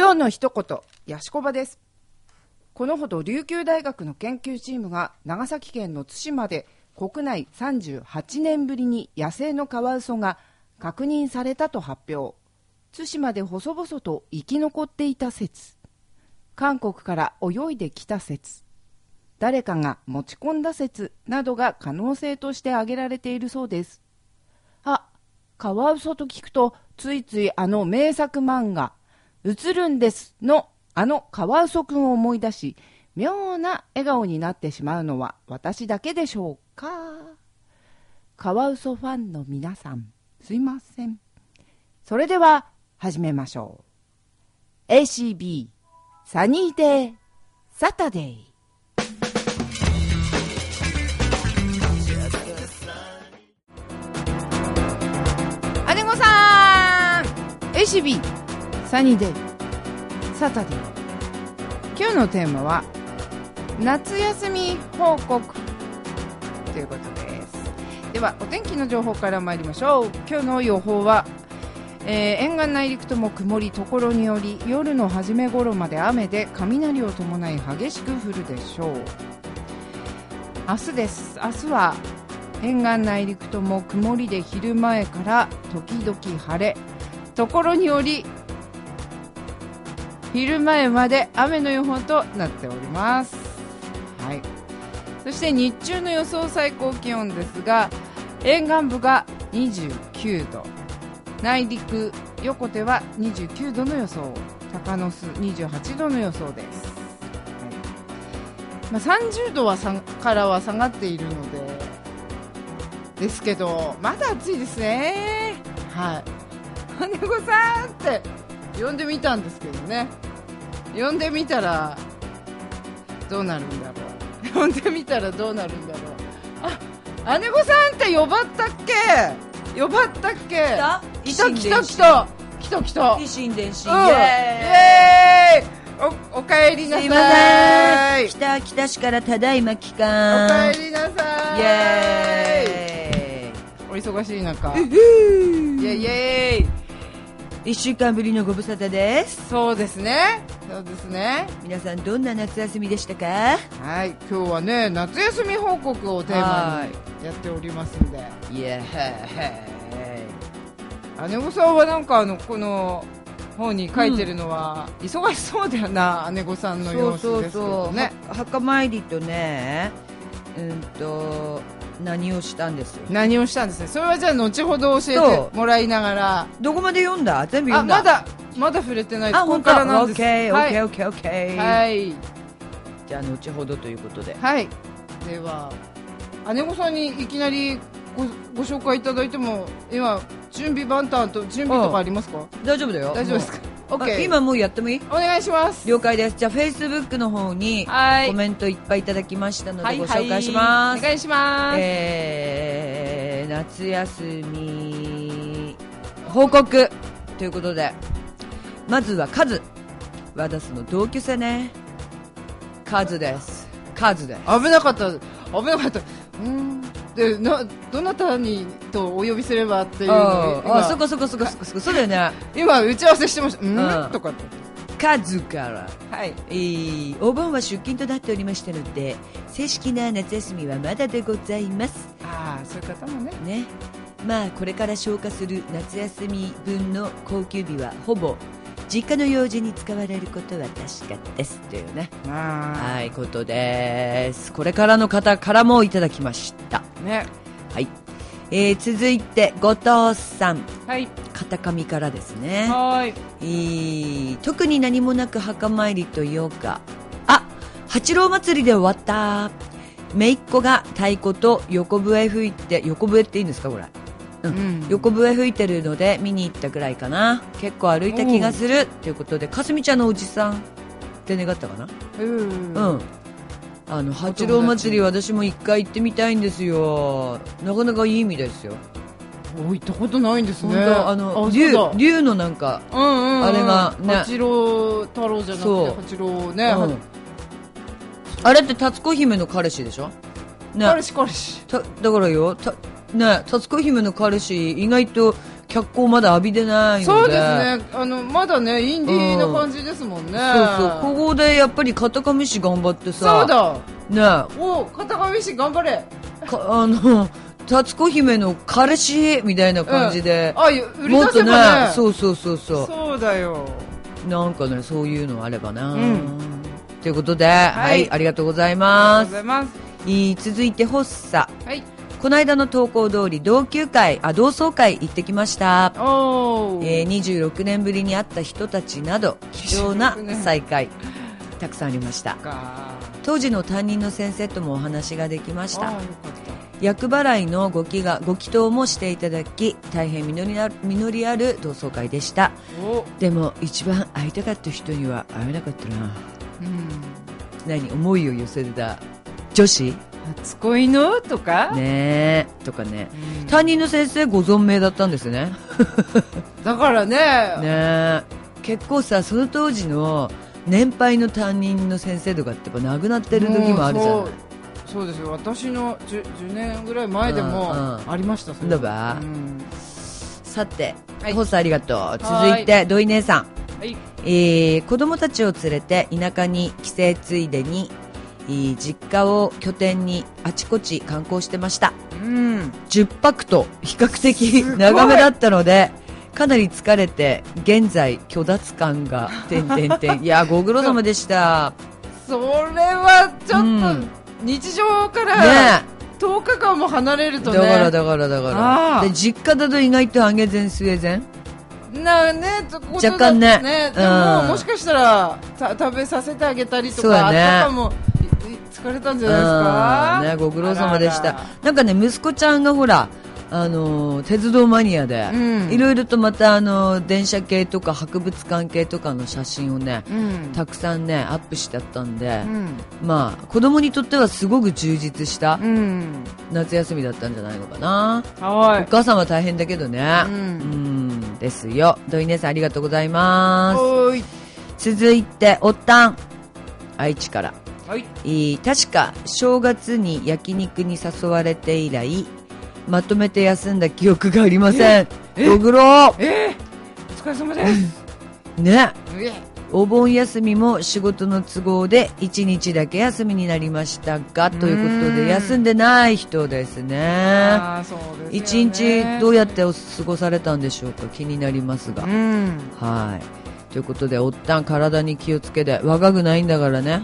今日の一言、ヤシコバです。このほど琉球大学の研究チームが長崎県の対馬で国内38年ぶりに野生のカワウソが確認されたと発表。対馬で細々と生き残っていた説、韓国から泳いできた説、誰かが持ち込んだ説などが可能性として挙げられているそうです。カワウソと聞くとついついあの名作漫画映るんですのあのカワウソくんを思い出し、妙な笑顔になってしまうのは私だけでしょうか。カワウソファンの皆さん、すいません。それでは始めましょう。 ACB サニーデーサタデー。姉御さん、 ACB サニーデーサタデー。今日のテーマは夏休み報告ということです。ではお天気の情報から参りましょう。今日の予報は、沿岸内陸とも曇り、ところにより夜の初め頃まで雨で雷を伴い激しく降るでしょう。明日です。明日は沿岸内陸とも曇りで昼前から時々晴れ、ところにより昼前まで雨の予報となっております。はい。そして日中の予想最高気温ですが、沿岸部が29度、内陸横手は29度の予想、鷹巣28度の予想です。はい。30度はからは下がっているのですけど、まだ暑いですね。はい。姉御さんって呼んでみたんですけどね。呼んでみたらどうなるんだろう。呼んでみたらどうなるんだろう。姉御さんって呼ばったっけ。呼ばったっけ。来た維新伝心、 イエーイ。お帰りなさい。 すいません、北市からただいま帰還。 お帰りなさい。 イエーイ。お忙しい中、 ーイ。 イエーイイエーイ。 1週間ぶりのご無沙汰です。 そうですね。 皆さんどんな夏休みでしたか。 はい、今日はね、夏休み報告をテーマにやっておりますんで。 イエーイ。姉御さんはなんかこの本に書いてるのは、忙しそうだよな、姉御さんの様子ですけどね。 墓参りとね、何をしたんですよ。 何をしたんですね。それはじゃあ後ほど教えてもらいながら。 どこまで読んだ？全部読んだ？ まだ触れてないです。ここからなんです。 オッケー。 はい。 じゃあ後ほどということで。 はい。では姉御さんにいきなりご紹介いただいても、今準備万端と準備とかありますか？ 大丈夫だよ。 大丈夫ですか？ 今もうやってもいい？ お願いします。 了解です。じゃあ Facebook の方にコメントいっぱいいただきましたのでご紹介します。 お願いします。 夏休み報告ということで、まずはカズ、ワダスの同級生ね。カズです。 危なかったで、どなたにとお呼びすればっていうのを、 そこそうだよね。 今打ち合わせしてました。とかってカズから、 はい、 お盆は出勤となっておりましたので、正式な夏休みはまだでございます。 そういう方もね。 まあこれから消化する夏休み分の高級日はほぼ実家の用事に使われることは確かですというね。はいことです。これからの方からもいただきましたね。 はい。続いて後藤さん、 はい、 片上からですね。 はい。 特に何もなく墓参りというか、八郎祭りで終わった。姪っ子が太鼓と横笛吹いて、横笛っていいんですかこれ。横笛吹いてるので見に行ったぐらいかな。結構歩いた気がするということで、かすみちゃんのおじさんって願ったかな。八郎祭り私も一回行ってみたいんですよ。なかなかいい意味ですよ。 行ったことないんですね。 竜のなんか、あれがね、 八郎太郎じゃなくて八郎ね、 あれって達子姫の彼氏でしょ、ね、 彼氏だからよね、達子姫の彼氏意外と脚光まだ浴びてないので。 そうですね。まだね、インディーな感じですもんね。 そうそう。ここでやっぱり片上市頑張ってさ。 そうだ。 ね。 片上市頑張れ。 達子姫の彼氏みたいな感じで。 売り出せばね。 そうそうそうそう。 そうだよ。 なんかね、そういうのあればな。ということで、はい、ありがとうございます。 ありがとうございます。 続いて、発作。 はい。 この間の投稿通り、同窓会行ってきました。26年ぶりに会った人たちなど、貴重な再会、たくさんありました。当時の担任の先生ともお話ができました。厄払いのご祈祷もしていただき、大変実りある同窓会でした。でも、一番会いたかった人には会えなかったな。思いを寄せた女子初恋のとかねとかね、担任の先生ご存命だったんですね。 だからね結構さ、その当時の年配の担任の先生とかってやっぱ亡くなってる時もあるじゃない。 そうですよ。私の 10年ぐらい前でもありました。 だば、さて、ホスありがとう。続いて土井姉さん、子供たちを連れて田舎に帰省ついでに実家を拠点にあちこち観光してました。10泊と比較的長めだったのでかなり疲れて現在虚脱感がいやご苦労様でした。 それはちょっと日常から10日間も離れるとね。 だからで実家だと意外と上げ膳据え膳若干ね。 でももしかしたら食べさせてあげたりとかも疲れたんじゃないですか。 ご苦労様でした。なんかね、息子ちゃんがほら鉄道マニアで、いろいろとまた電車系とか博物館系とかの写真をね、たくさんねアップしてあったんで、まあ子供にとってはすごく充実した、夏休みだったんじゃないのかな。お母さんは大変だけどね、ですよ。土井姉さんありがとうございます。続いておったん愛知から、確か正月に焼肉に誘われて以来まとめて休んだ記憶がありません。ご苦労。 お疲れ様ですね。お盆休みも仕事の都合で1日だけ休みになりましたが、ということで休んでない人ですね。1日どうやって過ごされたんでしょうか、気になりますが。はい。ということで、おったん体に気をつけて、若くないんだからね。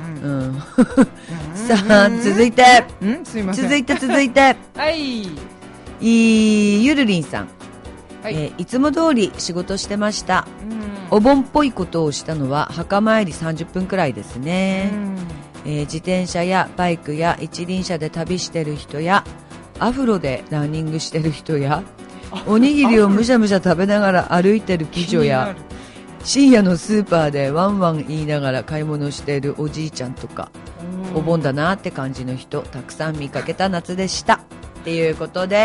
さあ、続いて。 すいません。 続いて。 はい。 ゆるりんさん。いつも通り仕事してました。お盆っぽいことをしたのは墓参り30分くらいですね。自転車やバイクや一輪車で旅してる人や、アフロでランニングしてる人や、おにぎりをむしゃむしゃ食べながら歩いてる美女や、深夜のスーパーでワンワン言いながら買い物しているおじいちゃんとか、お盆だなって感じの人たくさん見かけた夏でしたっていうことです。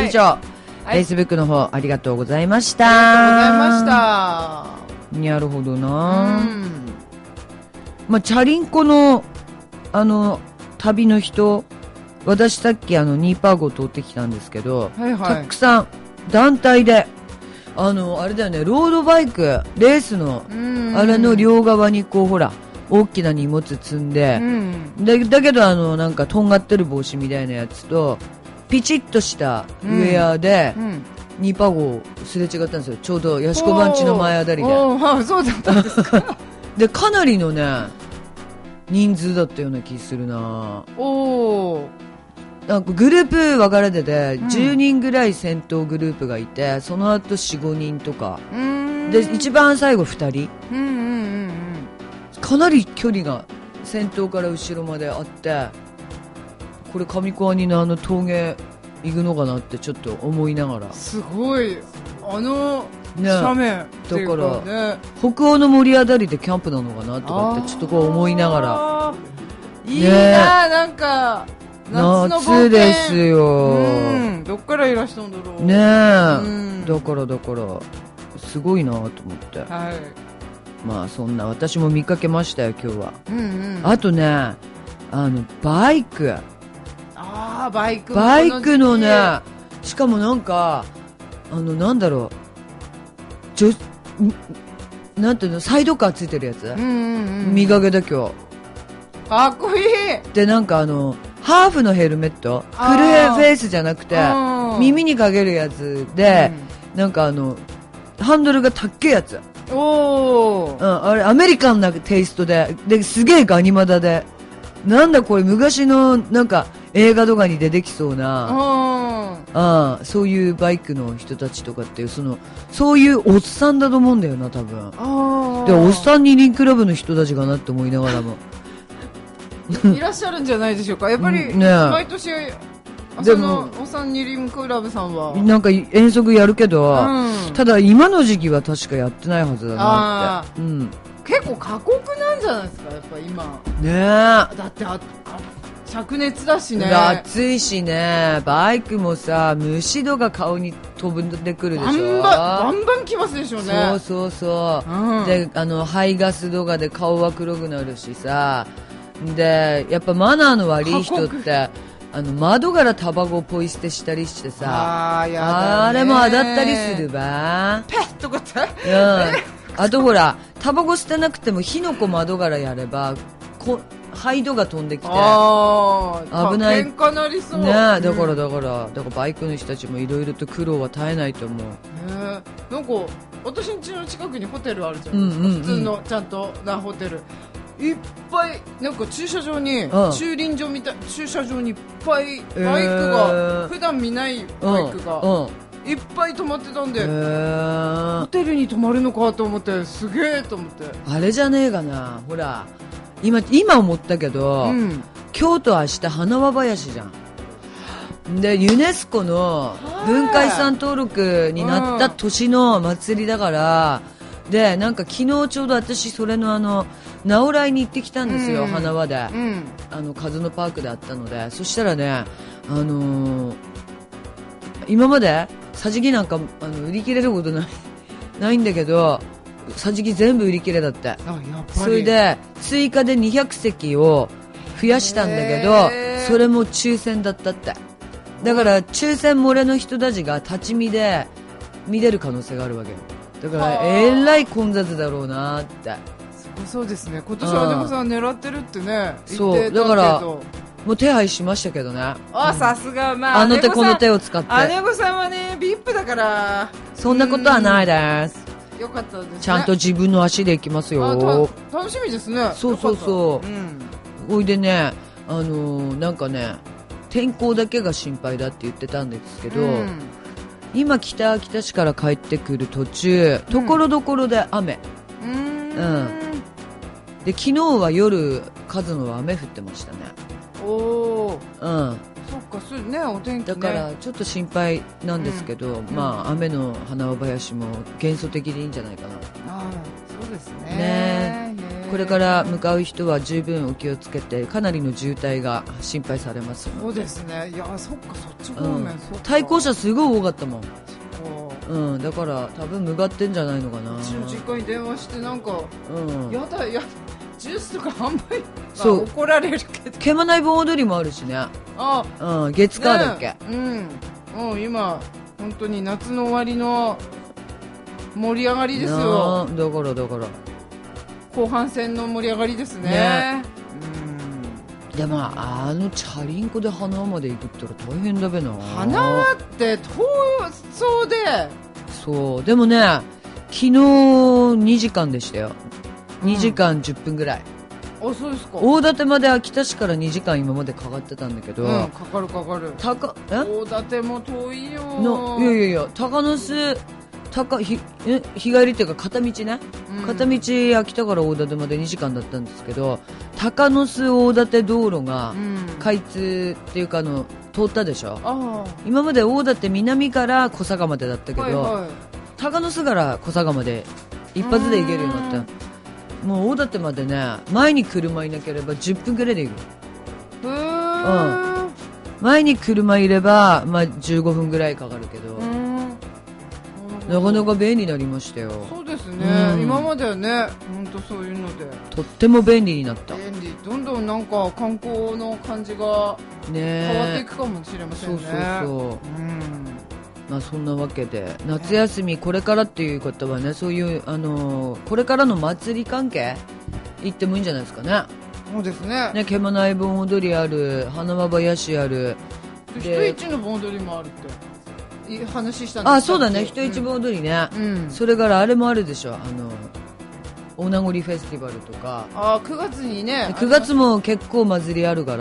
以上、Facebook の方ありがとうございました。 ありがとうございました。なるほどな。まあ、チャリンコの旅の人、私さっきニーパー号通ってきたんですけど、たくさん団体であれだよね、ロードバイクレースのあれの両側にこうほら大きな荷物積んで、だけどなんかとんがってる帽子みたいなやつとピチッとしたウェアで、ニーパー号すれ違ったんですよ。ちょうどヤシコバンチの前あたりで。 そうだったんですか。 でかなりのね人数だったような気するな。なんかグループ分かれてて、10人ぐらい先頭グループがいて、その後 4,5 人とかで一番最後2人、かなり距離が先頭から後ろまであって、これ上小阿仁の峠行くのかなってちょっと思いながら。 すごい斜面っていうか、ね、 だから北欧の森あたりでキャンプなのかなとかってちょっとこう思いながら。 いいな、なんか夏の冒険。 夏ですよ。 どっからいらしたんだろうねえ、だからすごいなと思って、まあそんな私も見かけましたよ今日は。あとね、バイクのね、しかもなんかなんだろう、なんていうの、サイドカーついてるやつ、見かけた今日。 かっこいい。 で、なんかハーフのヘルメット、フルフェイスじゃなくて、耳にかけるやつで、なんかハンドルがたっけえやつ。あれ、アメリカンなテイストで、すげえガニ股で、なんだこれ、昔の、なんか、映画とかに出てきそうな、そういうバイクの人たちとかっていう、そういうおっさんだと思うんだよな、多分。で、おっさん二輪クラブの人たちかなって思いながらも。 いらっしゃるんじゃないでしょうか。やっぱり、毎年、でもおっさん二輪クラブさんはなんか遠足やるけど、ただ今の時期は確かやってないはずだなって。 結構過酷なんじゃないですか、やっぱ今ね。 だって灼熱だしね、 暑いしね、バイクもさ、虫戸が顔に飛んでくるでしょ。 バンバン来ますでしょうね。 そうそう、で排ガスとかで顔は黒くなるしさ、でやっぱマナーの悪い人って窓からタバコをポイ捨てしたりしてさ、あれも当たったりするわ。 ペッとかって、 あとほら、タバコ捨てなくても火の粉窓からやれば灰土が飛んできて危ない。 喧嘩なりそうね。だからバイクの人たちもいろいろと苦労は絶えないと思う。 なんか私ん家の近くにホテルあるじゃないですか、普通のちゃんとなホテルいっぱい、なんか駐車場に、駐輪場みたい、駐車場にいっぱいバイクが、普段見ないバイクが、いっぱい止まってたんで、ホテルに泊まるのかと思って、すげえと思って。 あれじゃねえかな、ほら、今思ったけど、今日と明日花輪林じゃん。で、ユネスコの文化遺産登録になった年の祭りだから、で、なんか昨日ちょうど私それの直来に行ってきたんですよ、花輪で。カズノパークであったので、そしたらね、今まで桟敷なんか売り切れることないんだけど、桟敷全部売り切れだって。それで追加で200席を増やしたんだけど、それも抽選だったって。だから抽選漏れの人たちが立ち見で見れる可能性があるわけよ。だからえらい混雑だろうなって。 そうですね、今年は姉御さん狙ってるってね。 そうだからもう手配しましたけどね。 さすが、 あの手この手を使って。 姉御さんはね VIP だから。 そんなことはないです。 よかったですね。 ちゃんと自分の足で行きますよ。 楽しみですね。 そう、おいでね、なんかね、天候だけが心配だって言ってたんですけど、今北秋田市から帰ってくる途中、ところどころで雨。で、昨日は夜数の雨降ってましたね。 そっか、そうね、お天気ね。 だからちょっと心配なんですけど、まあ雨の花輪林も幻想的でいいんじゃないかな。 そうですね。 これから向かう人は十分お気をつけて、かなりの渋滞が心配されます。 そうですね。いや、そっか、そっち方面、 対向車すごい多かったもん。だから多分向かってんじゃないのかな。うちの実家に電話してなんか、やだジュースとか販売が怒られるけど、 けまない盆踊りもあるしね。月火だっけ。 今本当に夏の終わりの盛り上がりですよ。 だから後半戦の盛り上がりですね。 でもチャリンコで花輪まで行くったら大変だべな。 花輪って遠そうで。 そうでもね、昨日2時間でしたよ。2時間10分ぐらい。 そうですか。 大館まで秋田市から2時間今までかかってたんだけど、 かかる大館も遠いよ。 いや高野巣日帰りっていうか片道ね、片道秋田から大館まで2時間だったんですけど、高野巣大館道路が開通っていうか通ったでしょ。今まで大館南から小坂までだったけど、高野巣から小坂まで一発で行けるようになった。もう大館までね、前に車いなければ10分くらいで行く。前に車いれば、15分ぐらいかかるけど、なかなか便利になりましたよ。 そうですね、今まではね、本当そういうのでとっても便利になった。 どんどんなんか観光の感じが変わっていくかもしれませんね。 まあそんなわけで夏休みこれからっていう方はね、そういうこれからの祭り関係行ってもいいんじゃないですかね。 そうですね。 ね、獣ない盆踊りある、花輪林ある、 人一の盆踊りもあるって話したんです。 あ、そうだね、人一盆踊りね、それからあれもあるでしょ、お名残フェスティバルとか。 9月にね、 9月も結構祭りあるから。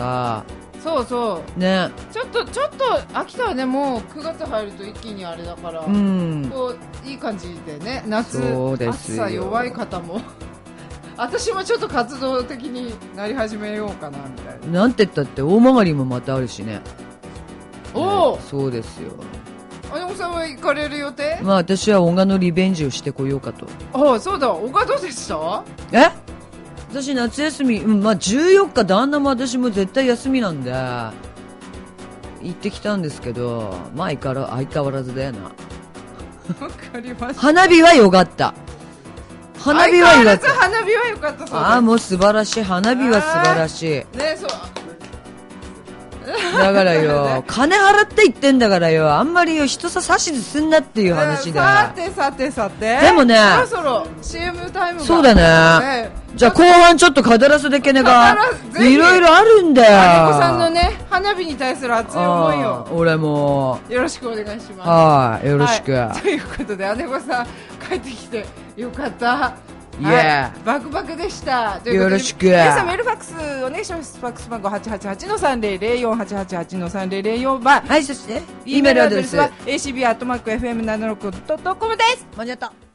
そうそうね、 ちょっと秋田はね、もう9月入ると一気にあれだから、こういい感じでね、夏暑さ弱い方も私もちょっと活動的になり始めようかなみたいな。 なんて言ったって大曲もまたあるしね。 おお、 そうですよ。 姉子さんは行かれる予定？ まあ私は小賀のリベンジをしてこようかと。 あ、そうだ、小賀どうでした？ 私夏休み、まあ14日旦那も私も絶対休みなんで行ってきたんですけど、まあ相変わらずだよな。 わかりました。 花火はよかった。花火はよかった。 花火はよかった。そうです。 ああ、もう素晴らしい。花火は素晴らしい。 ね、そう。 だからよ、金払って言ってんだからよ、あんまりよ人さ指図すんなっていう話だ。 さて。 でもね、 そろそろ CM タイムが。 そうだね。じゃあ後半ちょっと語らせでけねがいろいろあるんだよ。 姉子さんのね、花火に対する熱い思いを俺もよろしくお願いします。 はい、よろしく。 ということで姉子さん帰ってきてよかった。バクバクでした。 よろしく。 皆さんメールファックスお願いします。ファックス番号 888-3004 888-3004番。 はい、そして E メールアドレスは acb@fm765.com です。 間に合った。